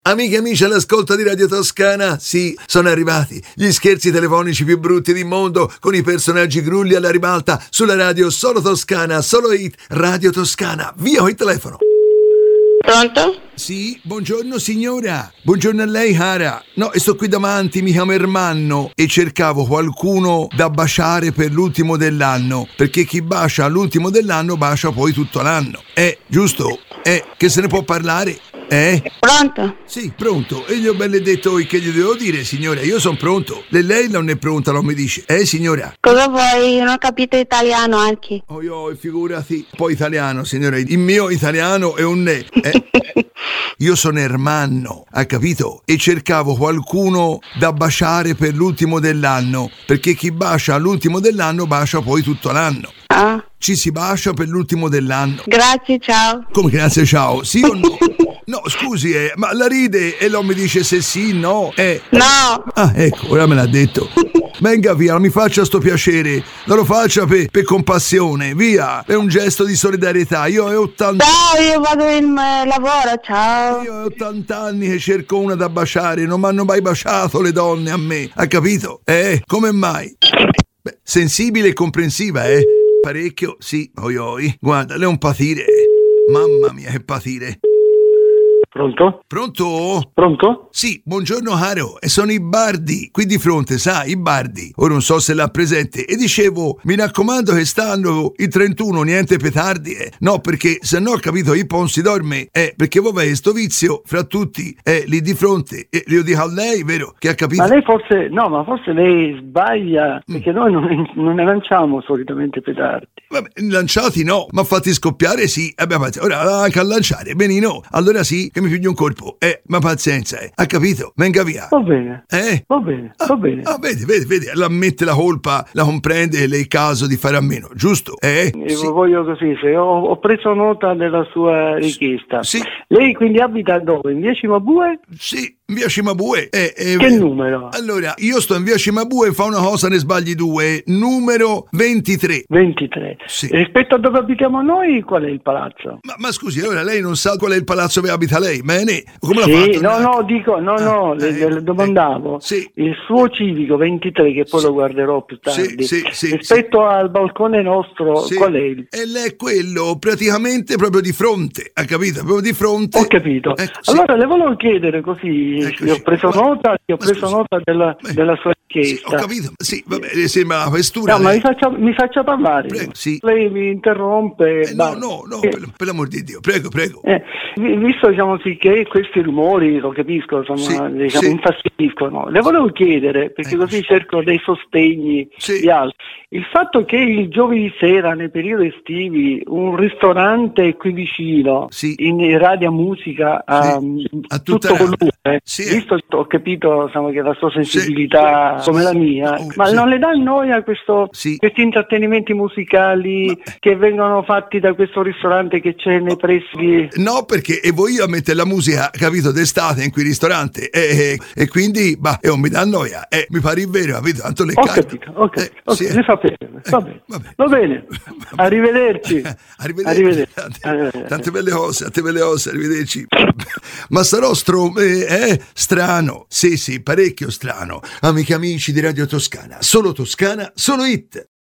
Amiche e amici all'ascolto di Radio Toscana, sì, sono arrivati gli scherzi telefonici più brutti del mondo con i personaggi grulli alla ribalta sulla radio solo Toscana, solo hit, Radio Toscana. Via il telefono. Pronto? Sì, buongiorno signora. Buongiorno a lei, cara. No, sto qui davanti, mi chiamo Ermanno e cercavo qualcuno da baciare per l'ultimo dell'anno, perché chi bacia all'ultimo dell'anno bacia poi tutto l'anno. Giusto? Che se ne può parlare? Pronto? Sì, pronto. E gli ho belle detto che gli devo dire, signora? Io sono pronto. Lei non è pronta, non mi dice. Signora? Cosa vuoi? Non ho capito italiano anche. Figurati. Poi italiano, signora. Il mio italiano è un ne. Io sono Ermanno, ha capito? E cercavo qualcuno da baciare per l'ultimo dell'anno, perché chi bacia all'ultimo dell'anno bacia poi tutto l'anno. Ah. Ci si bacia per l'ultimo dell'anno. Grazie, ciao. Come grazie, ciao? Sì o no? No, scusi, ma la ride e non mi dice se sì, no? No. Ah, ecco, ora me l'ha detto. Venga via, non mi faccia sto piacere. Non lo faccia per compassione, via. È un gesto di solidarietà. Io ho 80... Ciao, io vado in lavoro, ciao. Io ho 80 anni che cerco una da baciare. Non mi hanno mai baciato le donne a me. Ha capito? Come mai? Beh, sensibile e comprensiva, Parecchio, sì, Guarda, lei è un patire. Mamma mia, che patire. Pronto? Pronto? Pronto? Sì, buongiorno caro, e sono i Bardi, qui di fronte, sai, i Bardi. Ora non so se l'ha presente. E dicevo, mi raccomando che stanno il 31, niente petardi, No, perché se no, capito, io non si dorme, perché vabbè, sto vizio fra tutti, lì di fronte, e glielo dico a lei, vero, che ha capito? Ma lei forse lei sbaglia, perché noi non ne lanciamo solitamente petardi. Vabbè, lanciati no, ma fatti scoppiare sì. Ora anche a lanciare, benino. Allora sì, che mi piglio un colpo. Ma pazienza, ha capito? Venga via. Va bene. Va bene. Vedi, l'ammette la colpa, la comprende e lei il caso di fare a meno, giusto? Sì. Voglio così, se ho preso nota della sua richiesta. Sì. Lei quindi abita dove? In via Cimabue? Sì, in via Cimabue. Che numero? Allora, io sto in via Cimabue, fa una cosa, ne sbagli due. Numero 23. 23. Sì. Rispetto a dove abitiamo noi, qual è il palazzo? Ma scusi, allora lei non sa qual è il palazzo dove abita lei? Bene? Come l'ha sì, fatto? Le domandavo. Sì. Il suo civico 23, che poi lo guarderò più tardi. Sì, rispetto al balcone nostro, qual è il? E lei è quello praticamente proprio di fronte, ha capito? Proprio di fronte. Ho capito. Allora le volevo chiedere così, ho preso nota della sua richiesta. Sì, ho capito. Sì, vabbè, sembra la questura. No, ma mi faccia parlare. Prego, sì. Lei mi interrompe. No, per l'amor di Dio, prego. Visto che questi rumori, lo capisco, infastidiscono, le volevo chiedere, perché così cerco dei sostegni di altri. Il fatto che il giovedì sera, nei periodi estivi, un ristorante qui vicino, in Radio Musica, a tutto volume, visto, ho capito che la sua sensibilità come la mia, ma non le dà noia questi intrattenimenti musicali che vengono fatti da questo ristorante che c'è nei pressi? No, perché voglio io a mettere la musica, capito, d'estate in quel ristorante e quindi non mi dà noia, mi pare il vero, capito, tanto le carte. Ho capito, ne fa bene, va bene. Arrivederci. Tante belle cose, arrivederci. Ma sarò strano, sì, parecchio strano. Amiche e amici di Radio Toscana, solo hit.